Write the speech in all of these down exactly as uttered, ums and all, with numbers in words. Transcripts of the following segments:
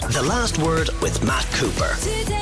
The Last Word with Matt Cooper.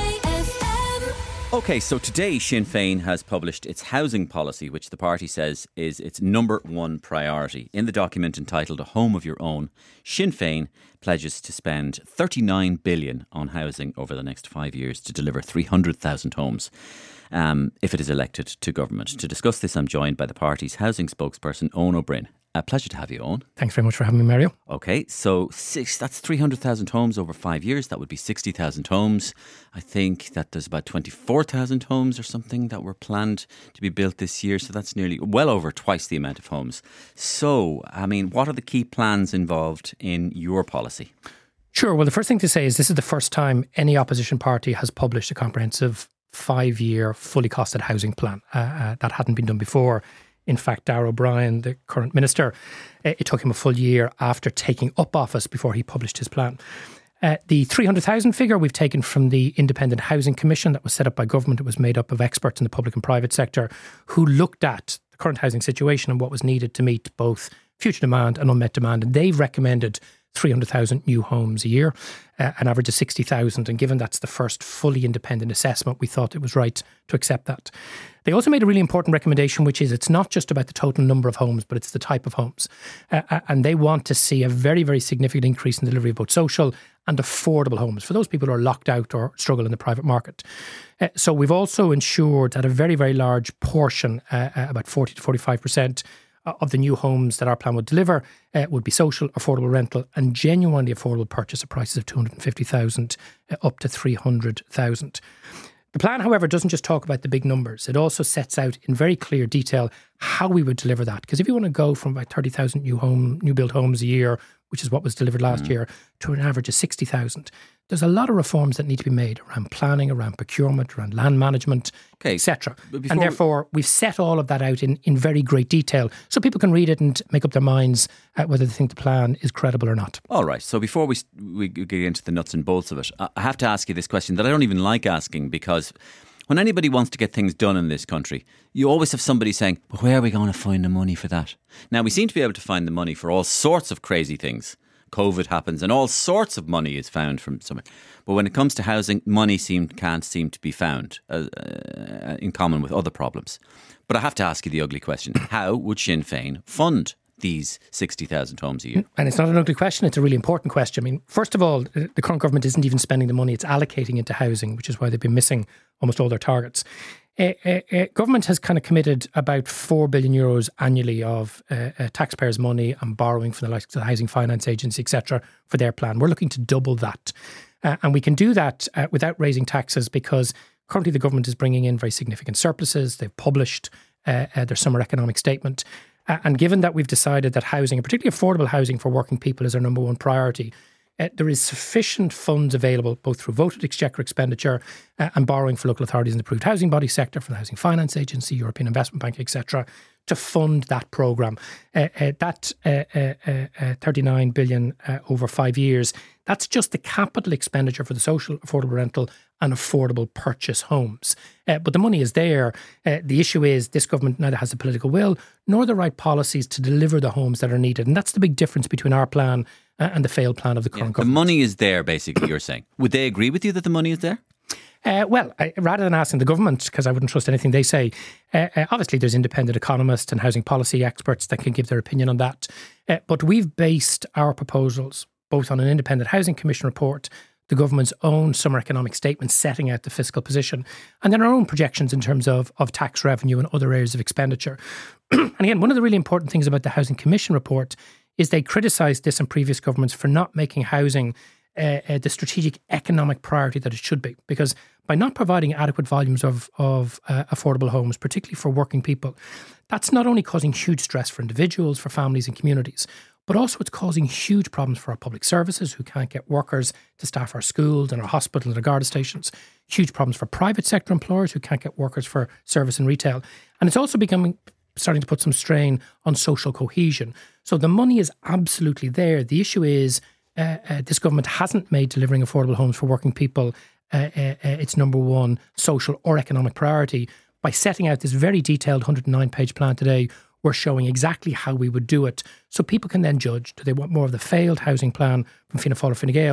OK, so today Sinn Féin has published its housing policy, which the party says is its number one priority. In the document entitled A Home of Your Own, Sinn Féin pledges to spend thirty-nine billion dollars on housing over the next five years to deliver three hundred thousand homes. Um, if it is elected to government. To discuss this, I'm joined by the party's housing spokesperson, Eoin Ó Broin. A pleasure to have you, Eoin. Thanks very much for having me, Mario. OK, so six, that's three hundred thousand homes over five years. That would be sixty thousand homes. I think that there's about twenty-four thousand homes or something that were planned to be built this year. So that's nearly well over twice the amount of homes. So, I mean, what are the key plans involved in your policy? Sure. Well, the first thing to say is this is the first time any opposition party has published a comprehensive five-year fully costed housing plan. Uh, uh, that hadn't been done before. In fact, Darragh O'Brien, the current minister, uh, it took him a full year after taking up office before he published his plan. Uh, the three hundred thousand figure we've taken from the Independent Housing Commission that was set up by government. It was made up of experts in the public and private sector who looked at the current housing situation and what was needed to meet both future demand and unmet demand. And they've recommended three hundred thousand new homes a year, uh, an average of sixty thousand. And given that's the first fully independent assessment, we thought it was right to accept that. They also made a really important recommendation, which is it's not just about the total number of homes, but it's the type of homes. Uh, and they want to see a very, very significant increase in the delivery of both social and affordable homes for those people who are locked out or struggle in the private market. Uh, so we've also ensured that a very, very large portion, uh, uh, about forty to forty-five percent, of the new homes that our plan would deliver uh, would be social, affordable rental and genuinely affordable purchase at prices of two hundred fifty thousand uh, up to three hundred thousand. The plan, however, doesn't just talk about the big numbers. It also sets out in very clear detail how we would deliver that. Because if you want to go from about thirty thousand new home, new build homes a year, which is what was delivered last mm. year, to an average of sixty thousand, there's a lot of reforms that need to be made around planning, around procurement, around land management, okay. et cetera. And therefore, we've set all of that out in, in very great detail so people can read it and make up their minds uh, whether they think the plan is credible or not. All right. So before we we get into the nuts and bolts of it, I have to ask you this question that I don't even like asking, because when anybody wants to get things done in this country, you always have somebody saying, but where are we going to find the money for that? Now, we seem to be able to find the money for all sorts of crazy things. COVID happens and all sorts of money is found from somewhere. But when it comes to housing, money seem, can't seem to be found uh, uh, in common with other problems. But I have to ask you the ugly question. How would Sinn Féin fund these sixty thousand homes a year? And it's not an ugly question, it's a really important question. I mean, first of all, the current government isn't even spending the money, it's allocating into housing, which is why they've been missing almost all their targets. Uh, uh, uh, government has kind of committed about four billion euros annually of uh, uh, taxpayers' money and borrowing from the likes of the Housing Finance Agency, et cetera, for their plan. We're looking to double that. Uh, and we can do that uh, without raising taxes because currently the government is bringing in very significant surpluses. They've published uh, uh, their summer economic statement. Uh, and given that we've decided that housing, and particularly affordable housing for working people, is our number one priority, Uh, there is sufficient funds available both through voted exchequer expenditure uh, and borrowing for local authorities in the approved housing body sector, from the Housing Finance Agency, European Investment Bank, et cetera, to fund that programme. Uh, uh, that uh, uh, uh, thirty-nine billion uh, over five years, that's just the capital expenditure for the social, affordable rental and affordable purchase homes. Uh, but the money is there. Uh, the issue is this government neither has the political will nor the right policies to deliver the homes that are needed. And that's the big difference between our plan uh, and the failed plan of the current yeah, government. The money is there, basically, you're saying. Would they agree with you that the money is there? Uh, well, I, rather than asking the government, because I wouldn't trust anything they say, uh, uh, obviously there's independent economists and housing policy experts that can give their opinion on that. Uh, but we've based our proposals both on an independent housing commission report, the government's own summer economic statement setting out the fiscal position, and then our own projections in terms of, of tax revenue and other areas of expenditure. And again, one of the really important things about the Housing Commission report is they criticised this and previous governments for not making housing uh, uh, the strategic economic priority that it should be. Because by not providing adequate volumes of, of uh, affordable homes, particularly for working people, that's not only causing huge stress for individuals, for families and communities, but also it's causing huge problems for our public services who can't get workers to staff our schools and our hospitals and our Garda stations. Huge problems for private sector employers who can't get workers for service and retail. And it's also becoming starting to put some strain on social cohesion. So the money is absolutely there. The issue is uh, uh, this government hasn't made delivering affordable homes for working people uh, uh, uh, its number one social or economic priority. By setting out this very detailed one hundred nine page plan today, we're showing exactly how we would do it. So people can then judge, do they want more of the failed housing plan from Fianna Fáil or Fine Gael,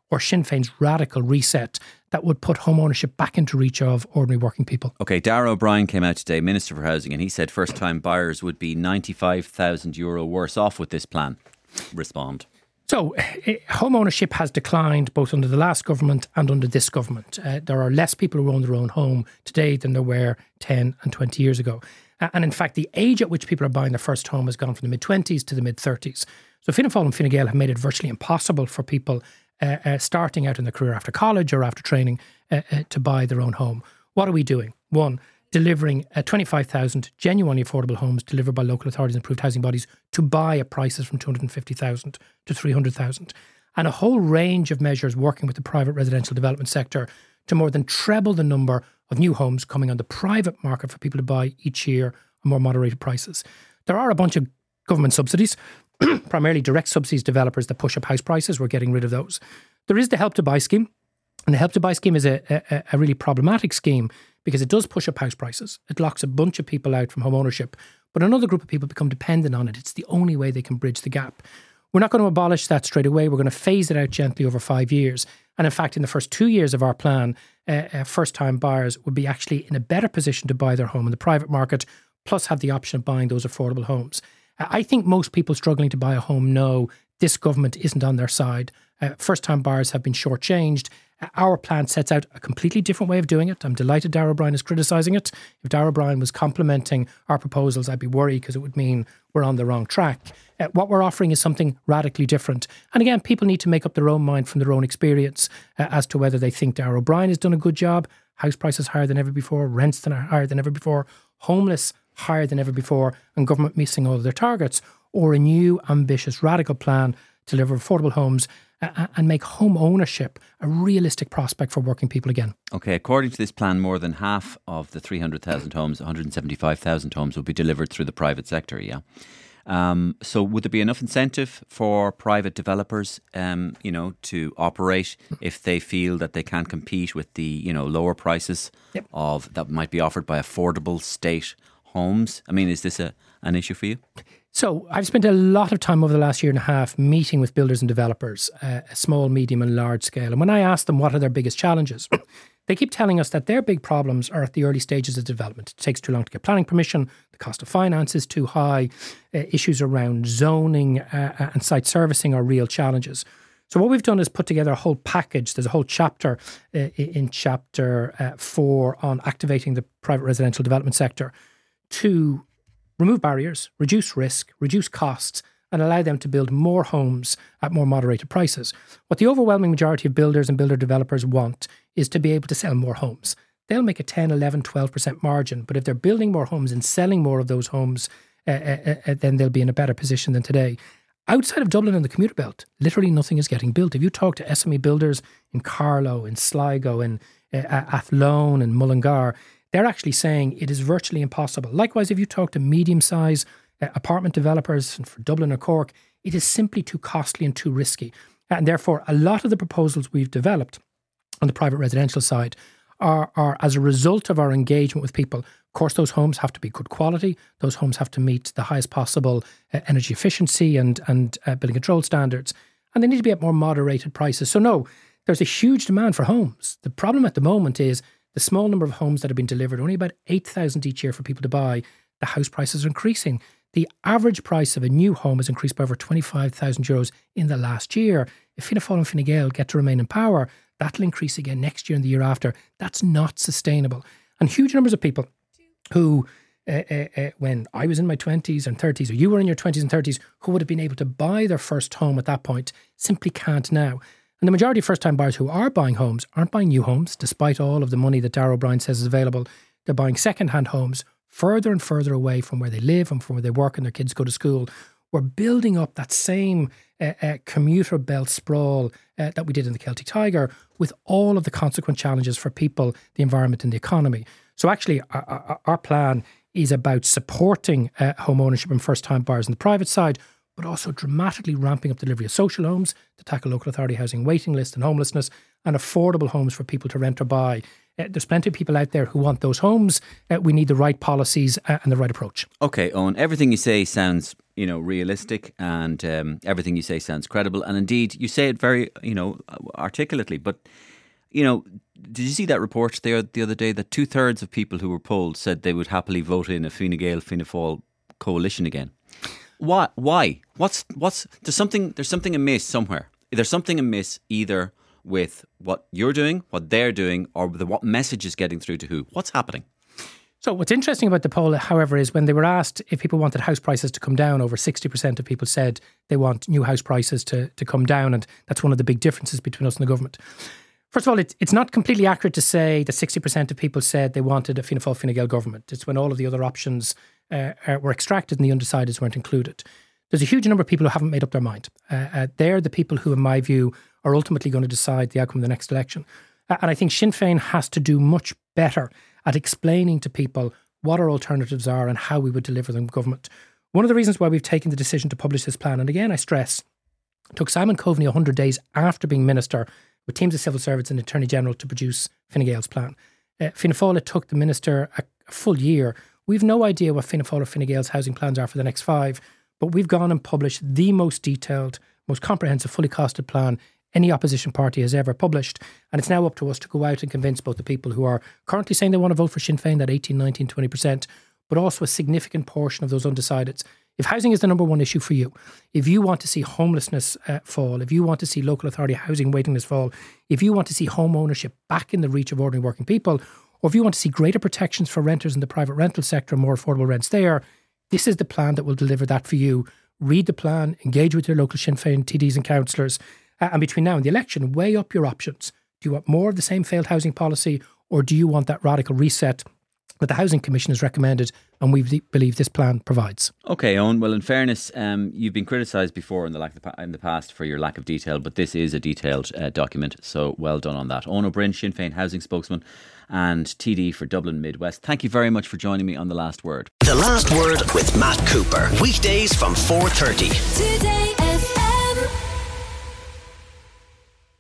or Sinn Féin's radical reset that would put home ownership back into reach of ordinary working people. OK, Darragh O'Brien came out today, Minister for Housing, and he said first-time buyers would be ninety-five thousand euro worse off with this plan. Respond. So, uh, home ownership has declined both under the last government and under this government. Uh, there are less people who own their own home today than there were ten and twenty years ago. Uh, and in fact, the age at which people are buying their first home has gone from the mid-twenties to the mid-thirties. So Fianna Fáil and Fine Gael have made it virtually impossible for people uh, uh, starting out in their career after college or after training uh, uh, to buy their own home. What are we doing? One, delivering uh, twenty-five thousand genuinely affordable homes delivered by local authorities and approved housing bodies to buy at prices from two hundred fifty thousand to three hundred thousand. And a whole range of measures working with the private residential development sector to more than treble the number of new homes coming on the private market for people to buy each year at more moderated prices. There are a bunch of government subsidies, primarily direct subsidies to developers that push up house prices. We're getting rid of those. There is the Help to Buy scheme. And the Help to Buy scheme is a, a, a really problematic scheme because it does push up house prices. It locks a bunch of people out from home ownership, but another group of people become dependent on it. It's the only way they can bridge the gap. We're not going to abolish that straight away. We're going to phase it out gently over five years. And in fact, in the first two years of our plan, uh, uh, first-time buyers would be actually in a better position to buy their home in the private market, plus have the option of buying those affordable homes. Uh, I think most people struggling to buy a home know this government isn't on their side. Uh, first-time buyers have been shortchanged. Uh, our plan sets out a completely different way of doing it. I'm delighted Darragh O'Brien is criticising it. If Darragh O'Brien was complimenting our proposals, I'd be worried because it would mean we're on the wrong track. Uh, what we're offering is something radically different. And again, people need to make up their own mind from their own experience uh, as to whether they think Darragh O'Brien has done a good job. House prices higher than ever before, rents than higher than ever before, homeless higher than ever before, and government missing all of their targets, or a new, ambitious, radical plan to deliver affordable homes uh, and make home ownership a realistic prospect for working people again. OK, according to this plan, more than half of the three hundred thousand homes, one hundred seventy-five thousand homes, will be delivered through the private sector, yeah? Um, so would there be enough incentive for private developers, um, you know, to operate if they feel that they can't compete with the, you know, lower prices yep. of that might be offered by affordable state homes? I mean, is this a an issue for you? So I've spent a lot of time over the last year and a half meeting with builders and developers, uh, small, medium and large scale. And when I ask them what are their biggest challenges, they keep telling us that their big problems are at the early stages of development. It takes too long to get planning permission, the cost of finance is too high, uh, issues around zoning uh, and site servicing are real challenges. So what we've done is put together a whole package. There's a whole chapter uh, in chapter uh, four on activating the private residential development sector to remove barriers, reduce risk, reduce costs, and allow them to build more homes at more moderated prices. What the overwhelming majority of builders and builder developers want is to be able to sell more homes. They'll make a ten, eleven, twelve percent margin, but if they're building more homes and selling more of those homes, uh, uh, uh, then they'll be in a better position than today. Outside of Dublin and the commuter belt, literally nothing is getting built. If you talk to S M E builders in Carlow, in Sligo, in uh, Athlone and Mullingar, they're actually saying it is virtually impossible. Likewise, if you talk to medium-sized uh, apartment developers for Dublin or Cork, it is simply too costly and too risky. And therefore, a lot of the proposals we've developed on the private residential side are, are as a result of our engagement with people. Of course, those homes have to be good quality. Those homes have to meet the highest possible uh, energy efficiency and, and uh, building control standards. And they need to be at more moderated prices. So no, there's a huge demand for homes. The problem at the moment is the small number of homes that have been delivered, only about eight thousand each year for people to buy. The house prices are increasing. The average price of a new home has increased by over twenty-five thousand euros in the last year. If Fianna Fáil and Fine Gael get to remain in power, that'll increase again next year and the year after. That's not sustainable. And huge numbers of people who, uh, uh, uh, when I was in my twenties and thirties, or you were in your twenties and thirties, who would have been able to buy their first home at that point, simply can't now. And the majority of first-time buyers who are buying homes aren't buying new homes, despite all of the money that Darragh O'Brien says is available. They're buying second-hand homes further and further away from where they live and from where they work and their kids go to school. We're building up that same uh, uh, commuter belt sprawl uh, that we did in the Celtic Tiger with all of the consequent challenges for people, the environment and the economy. So actually, our, our, our plan is about supporting uh, home ownership and first-time buyers on the private side, but also dramatically ramping up delivery of social homes to tackle local authority housing waiting lists and homelessness, and affordable homes for people to rent or buy. Uh, there's plenty of people out there who want those homes. Uh, we need the right policies uh, and the right approach. Okay, Owen, everything you say sounds, you know, realistic, and um, everything you say sounds credible. And indeed, you say it very, you know, articulately. But, you know, did you see that report there the other day that two thirds of people who were polled said they would happily vote in a Fine Gael, Fianna Fáil coalition again? Why? Why? What's what's there's something there's something amiss somewhere. There's something amiss either with what you're doing, what they're doing, or the, what message is getting through to who. What's happening? So what's interesting about the poll, however, is when they were asked if people wanted house prices to come down, over sixty percent of people said they want new house prices to, to come down, and that's one of the big differences between us and the government. First of all, it's, it's not completely accurate to say that sixty percent of people said they wanted a Fianna Fáil Fine Gael government. It's when all of the other options uh, were extracted and the undecideds weren't included. There's a huge number of people who haven't made up their mind. Uh, uh, they're the people who, in my view, are ultimately going to decide the outcome of the next election. Uh, and I think Sinn Féin has to do much better at explaining to people what our alternatives are and how we would deliver them government. One of the reasons why we've taken the decision to publish this plan, and again I stress, it took Simon Coveney one hundred days after being minister with teams of civil servants and Attorney General to produce Fine Gael's plan. Uh, Fianna Fáil, it took the minister a, a full year. We've no idea what Fianna Fáil or Fine Gael's housing plans are for the next five, but we've gone and published the most detailed, most comprehensive, fully costed plan any opposition party has ever published. And it's now up to us to go out and convince both the people who are currently saying they want to vote for Sinn Féin, that eighteen, nineteen, twenty percent, but also a significant portion of those undecideds. If housing is the number one issue for you, if you want to see homelessness uh, fall, if you want to see local authority housing waiting lists fall, if you want to see home ownership back in the reach of ordinary working people, or if you want to see greater protections for renters in the private rental sector and more affordable rents there, this is the plan that will deliver that for you. Read the plan, engage with your local Sinn Féin T Ds and councillors, uh, and between now and the election, weigh up your options. Do you want more of the same failed housing policy, or do you want that radical reset that the Housing Commission has recommended and we believe this plan provides? Okay, Owen. Well, in fairness, um, you've been criticised before in the, lack of, in the past for your lack of detail, but this is a detailed uh, document, so well done on that. Owen O'Brien, Sinn Féin housing spokesman and T D for Dublin Midwest. Thank you very much for joining me on The Last Word. The Last Word with Matt Cooper. Weekdays from four thirty. Today